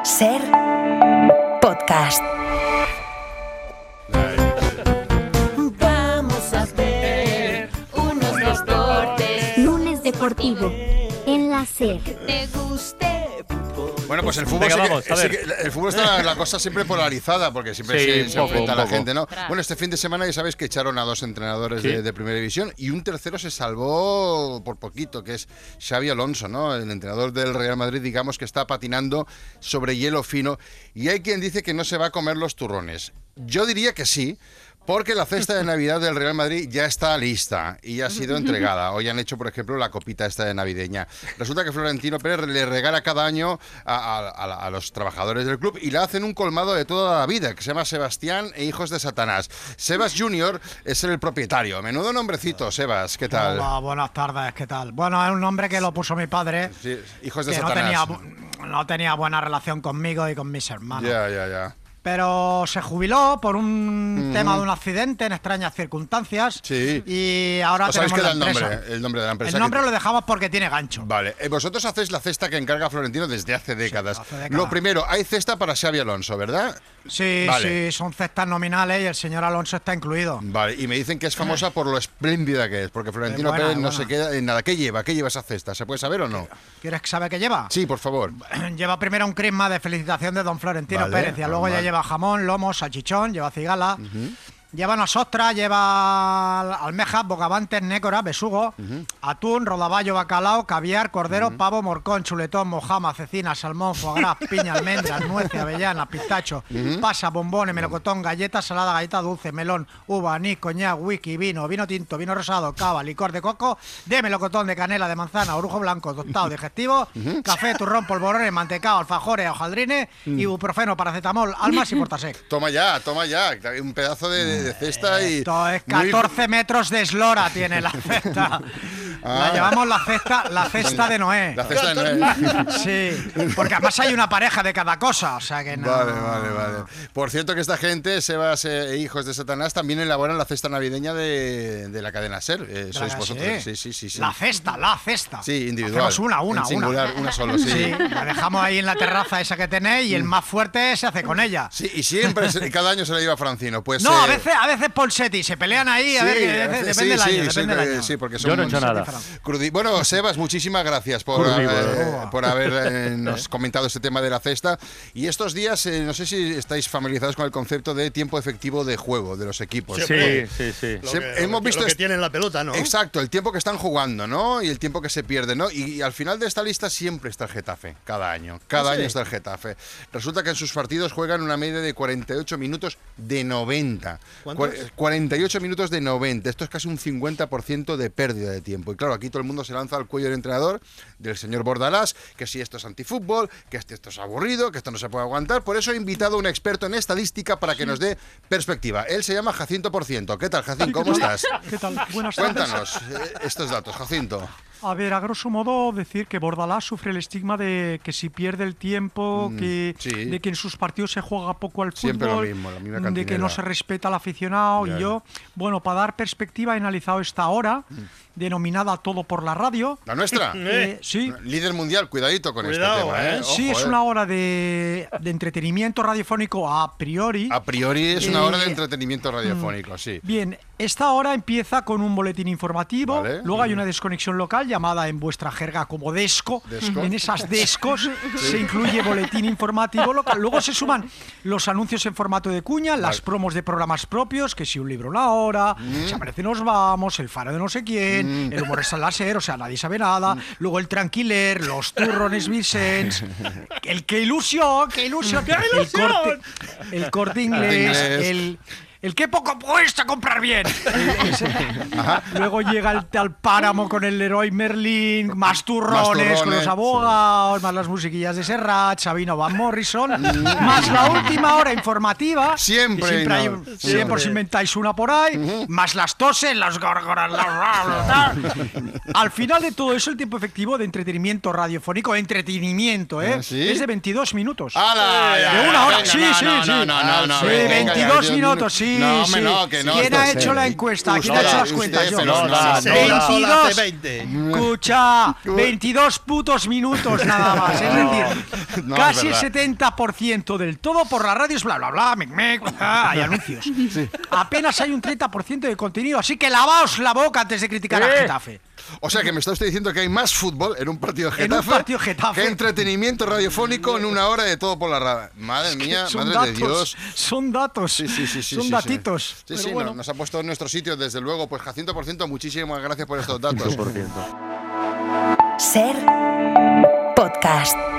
Ser podcast. Vamos a ver unos deportes. Lunes deportivo en la SER. Te guste. Bueno, pues el fútbol, Venga, sí que- vamos, a sí ver. que el fútbol está la cosa siempre polarizada, porque siempre Sí, se un poco, enfrenta a la un poco. gente, ¿no? Claro. Bueno, este fin de semana ya sabéis que echaron a dos entrenadores Sí. de primera división y un tercero se salvó por poquito, que es Xabi Alonso, ¿no? El entrenador del Real Madrid, digamos que está patinando sobre hielo fino, y hay quien dice que no se va a comer los turrones. Yo diría que sí. Porque la cesta de Navidad del Real Madrid ya está lista y ya ha sido entregada. Hoy han hecho, por ejemplo, la copita esta de navideña. Resulta que Florentino Pérez le regala cada año a los trabajadores del club y le hacen un colmado de toda la vida, que se llama Sebastián e Hijos de Satanás. Sebas Junior es el propietario. Menudo nombrecito, Sebas. ¿Qué tal? Hola, buenas tardes, ¿qué tal? Bueno, es un nombre que lo puso mi padre, Sí, Hijos de que Satanás. no tenía buena relación conmigo y con mis hermanos. Ya. Pero se jubiló por un tema de un accidente en extrañas circunstancias. Sí. Y ahora ¿Os sabéis tenemos qué la da empresa. el nombre de la empresa? El nombre que- lo dejamos porque tiene gancho. Vale, vosotros hacéis la cesta que encarga Florentino desde hace décadas. hace décadas. Lo primero, hay cesta para Xabi Alonso, ¿verdad? Sí, Vale. sí, son cestas nominales y el señor Alonso está incluido. Vale, y me dicen que es famosa por lo espléndida que es, porque Florentino Buena, Pérez no buena. se queda en nada. ¿Qué lleva? ¿Qué lleva esa cesta? ¿Se puede saber o no? ¿Quieres saber qué lleva? Sí, por favor. Lleva primero un crisma de felicitación de don Florentino Vale, Pérez y luego ya normal. lleva jamón, lomo, salchichón, lleva cigala, lleva unas ostras, lleva almejas, bogavantes, nécora, besugo, atún, rodaballo, bacalao, caviar, cordero, pavo, morcón, chuletón, mojama, cecina, salmón, foie gras, piña, almendras, nueces, avellanas, pistacho, pasa, bombones, melocotón, galletas, salada, galleta dulce, melón, uva, anís, coñac, whisky, vino tinto, vino rosado, cava, licor de coco, de melocotón, de canela, de manzana, orujo blanco, tostado, digestivo, café, turrón, polvorones, mantecao, alfajores, hojaldrines, ibuprofeno, paracetamol, almas y portasec. Toma ya. Un pedazo de cesta y... Esto es muy- 14 metros de eslora tiene la cesta. La llamamos la cesta de Noé. La cesta de Noé. Sí, porque además hay una pareja de cada cosa, o sea que no. Vale. Por cierto que esta gente, Sebas e Hijos de Satanás, también elaboran la cesta navideña de la cadena SER. Sois La- vosotros. Sí. La cesta. Sí, individual. Hacemos una. En singular, una solo, sí. Sí, la dejamos ahí en la terraza esa que tenéis y el más fuerte se hace con ella. Sí, y siempre, cada año se la lleva Francino. Pues, No, a veces Polsetti, se pelean ahí, a ver, que depende del año, depende del año. Sí, porque Yo no he hecho nada. Bueno, Sebas, muchísimas gracias por habernos comentado este tema de la cesta. Y estos días, no sé si estáis familiarizados con el concepto de tiempo efectivo de juego de los equipos. Sí. Hemos visto lo que tienen la pelota, ¿no? Exacto, el tiempo que están jugando, ¿no? Y el tiempo que se pierde, ¿no? Y al final de esta lista siempre está el Getafe, cada año. Cada año está el Getafe. Resulta que en sus partidos juegan una media de 48 minutos de 90. ¿Cuántos? 48 minutos de 90. Esto es casi un 50% de pérdida de tiempo. Y claro, aquí todo el mundo se lanza al cuello del entrenador, del señor Bordalás, que si esto es antifútbol, que esto es aburrido, que esto no se puede aguantar. Por eso he invitado a un experto en estadística para que nos dé perspectiva. Él se llama Jacinto Porciento. ¿Qué tal, Jacinto? ¿Cómo estás? ¿Qué tal? Buenas tardes. Cuéntanos estos datos, Jacinto. A ver, a grosso modo decir que Bordalás sufre el estigma de que si pierde el tiempo, sí. de que en sus partidos se juega poco al fútbol, Siempre lo mismo, la misma de que cantinela. no se respeta al aficionado. Ya, Y yo, bueno, para dar perspectiva he analizado esta hora, denominada Todo por la Radio. ¿La nuestra? Sí. Líder mundial, cuidadito con Cuidado, este tema, ¿eh? Sí, Ojo, es una hora de entretenimiento radiofónico a priori. A priori es una hora de Eh, entretenimiento radiofónico, sí. Bien, esta hora empieza con un boletín informativo, Vale. luego hay una desconexión local llamada en vuestra jerga como desco. Desco. En esas descos se incluye boletín informativo local. Luego se suman los anuncios en formato de cuña, las promos de programas propios, que si un libro una hora, se aparece nos vamos, el faro de no sé quién, el humorista láser, o sea, nadie sabe nada, luego el tranquiler, los turrones Vicens, el que ilusión, el corte inglés, el que poco cuesta comprar bien. Luego llega el tal Páramo con el Leroy Merlin, más turrones con los sí. abogados, más las musiquillas de Serrat, Sabino Van Morrison, más la última hora informativa. Siempre, que siempre hay no, siempre siempre. os inventáis una por ahí, más las toses, las górgoras, Al final de todo eso, el tiempo efectivo de entretenimiento radiofónico, entretenimiento, ¿Sí? es de 22 minutos. ¡Hala! De una hora, Venga, sí, no, sí, no, sí. no, Sí, venga, 22 minutos, sí. No, hombre, sí. no, que no. ¿Quién esto ha es- hecho la encuesta? ¿Quién ha Usted, hecho las usted, cuentas? Yo. pero no, da, no, no, no. da. 22, hace 20. escucha, 22 putos minutos nada más. Es decir, No, casi es el verdad. 70% del todo por la radio es bla, bla, bla, mec, hay anuncios. Apenas hay un 30% de contenido, así que lavaos la boca antes de criticar a Getafe. O sea que me está usted diciendo que hay más fútbol en un partido de En un Getafe, partido Getafe. que entretenimiento radiofónico en una hora de todo por la radio. Madre mía, Son madre de datos, Dios. son datos, Sí, son sí, datitos. Sí, Pero sí, bueno. nos ha puesto en nuestro sitio, desde luego. Pues Jacinto, por ciento, muchísimas gracias por estos datos. 100%. Ser podcast.